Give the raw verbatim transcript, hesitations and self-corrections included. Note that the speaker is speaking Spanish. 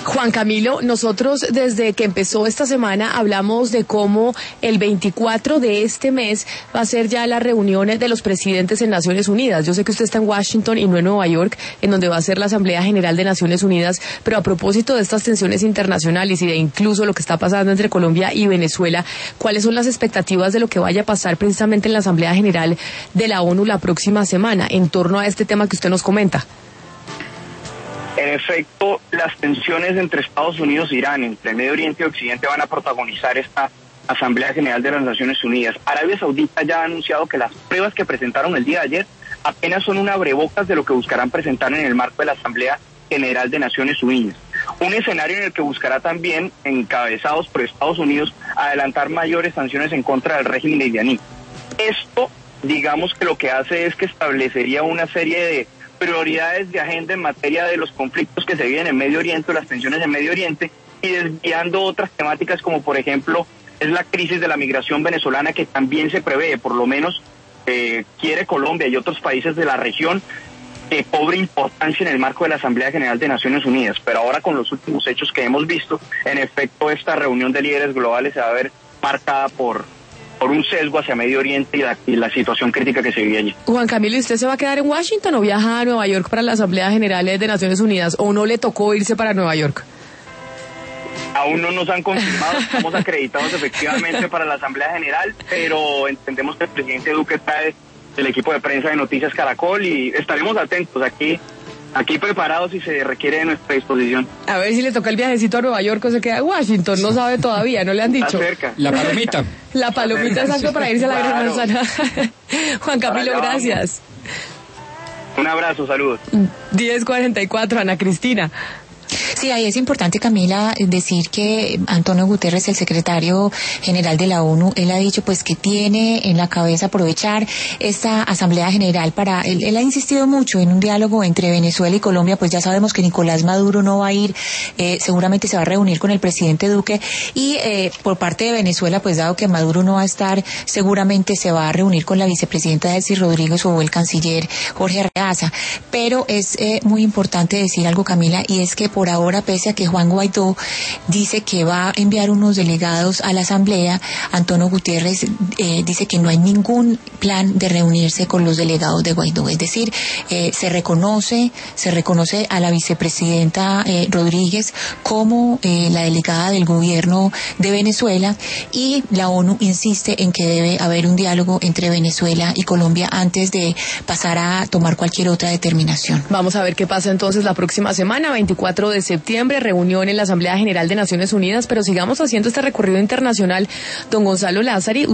Juan Camilo, nosotros desde que empezó esta semana hablamos de cómo el veinticuatro de este mes va a ser ya la reunión de los presidentes en Naciones Unidas. Yo sé que usted está en Washington y no en Nueva York, en donde va a ser la Asamblea General de Naciones Unidas, pero a propósito de estas tensiones internacionales y de incluso lo que está pasando entre Colombia y Venezuela, ¿cuáles son las expectativas de lo que vaya a pasar precisamente en la Asamblea General de la ONU la próxima semana en torno a este tema que usted nos comenta? En efecto, las tensiones entre Estados Unidos e Irán, entre Medio Oriente y Occidente, van a protagonizar esta Asamblea General de las Naciones Unidas. Arabia Saudita ya ha anunciado que las pruebas que presentaron el día de ayer apenas son un abrebocas de lo que buscarán presentar en el marco de la Asamblea General de Naciones Unidas. Un escenario en el que buscará también, encabezados por Estados Unidos, adelantar mayores sanciones en contra del régimen iraní. Esto, digamos que lo que hace es que establecería una serie de prioridades de agenda en materia de los conflictos que se viven en Medio Oriente, las tensiones en Medio Oriente, y desviando otras temáticas como por ejemplo es la crisis de la migración venezolana, que también se prevé, por lo menos eh, quiere Colombia y otros países de la región, que cobre importancia en el marco de la Asamblea General de Naciones Unidas. Pero ahora, con los últimos hechos que hemos visto, en efecto esta reunión de líderes globales se va a ver marcada por por un sesgo hacia Medio Oriente y la, y la situación crítica que se vive allí. Juan Camilo, ¿y usted se va a quedar en Washington o viaja a Nueva York para la Asamblea General de Naciones Unidas, o no le tocó irse para Nueva York? Aún no nos han confirmado, estamos acreditados efectivamente para la Asamblea General, pero entendemos que el presidente Duque trae el equipo de prensa de Noticias Caracol y estaremos atentos aquí. Aquí preparados si se requiere de nuestra disposición. A ver si le toca el viajecito a Nueva York o se queda en Washington, no sabe todavía, no le han dicho. Está cerca. La palomita. La palomita, exacto, para irse a la Claro. Gran Manzana. Juan Camilo, gracias. Un abrazo, saludos. diez cuarenta y cuatro, Ana Cristina. Sí, ahí es importante, Camila, decir que Antonio Guterres, el secretario general de la ONU, él ha dicho pues que tiene en la cabeza aprovechar esta Asamblea General para, él, él ha insistido mucho en un diálogo entre Venezuela y Colombia. Pues ya sabemos que Nicolás Maduro no va a ir, eh, seguramente se va a reunir con el presidente Duque, y eh, por parte de Venezuela, pues dado que Maduro no va a estar, seguramente se va a reunir con la vicepresidenta Delcy Rodríguez o el canciller Jorge Arreaza. Pero es eh, muy importante decir algo, Camila, y es que por ahora, pese a que Juan Guaidó dice que va a enviar unos delegados a la Asamblea, Antonio Guterres eh, dice que no hay ningún plan de reunirse con los delegados de Guaidó. Es decir, eh, se reconoce, se reconoce a la vicepresidenta eh, Rodríguez como eh, la delegada del gobierno de Venezuela, y la ONU insiste en que debe haber un diálogo entre Venezuela y Colombia antes de pasar a tomar cualquier otra determinación. Vamos a ver qué pasa entonces la próxima semana, veinticuatro de septiembre, reunión en la Asamblea General de Naciones Unidas, pero sigamos haciendo este recorrido internacional. Don Gonzalo Lázari.